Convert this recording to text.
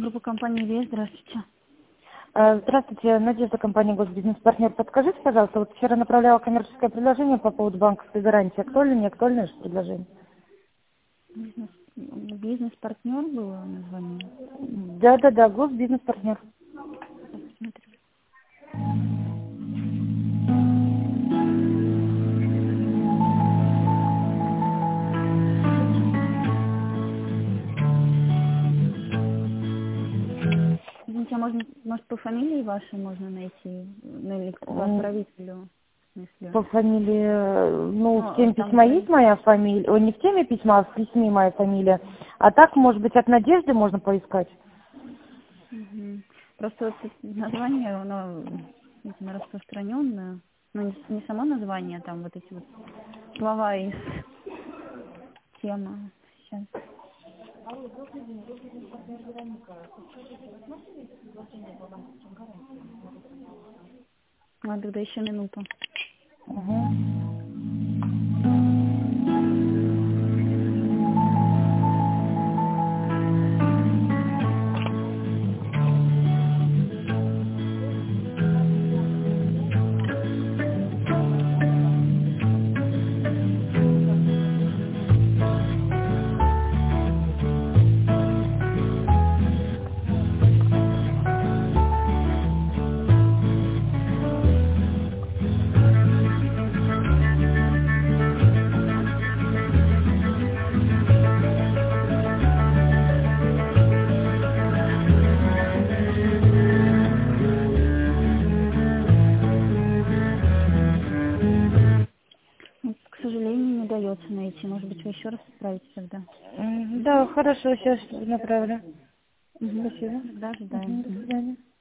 Группа компании ВЕС, здравствуйте. Здравствуйте, Надежда, компания «Госбизнес-партнер». Подскажите, пожалуйста, вот вчера направляла коммерческое предложение по поводу банковской гарантии. Актуально, не актуальное же предложение? Бизнес-партнер было название? Да, «Госбизнес-партнер». Сейчас посмотрю. Извините, а может по фамилии вашей можно найти? Ну, или по отправителю, в смысле? По фамилии, в Ну, теме там письма есть моя фамилия, не в теме письма, а в письме моя фамилия. А так, может быть, от Надежды можно поискать? Мгм. Просто вот это название, оно, видимо, распространенное. Ну, не само название, а там вот эти вот слова из темы. Сейчас. Ладно, тогда еще минуту. Угу. Вот, к сожалению, не удается найти. Может быть, вы еще раз отправите тогда? Да, хорошо, сейчас направлю. Угу. Спасибо. Тогда ожидаем. До свидания.